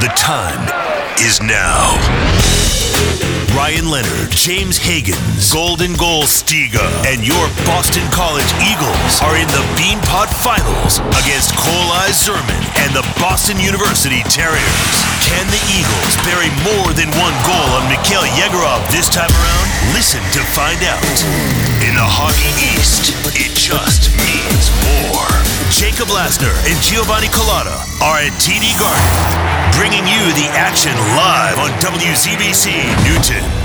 The time is now. Ryan Leonard, James Higgins, Golden Goal Stiga, and your Boston College Eagles are in the Beanpot Finals against Cole Zerman and the Boston University Terriers. Can the Eagles bury more than one goal on Mikhail Yegorov this time around? Listen to find out. In the Hockey East, it just means more. Jacob Lasner and Giovanni Collada are at TD Garden, bringing you the action live on WCBC Newton.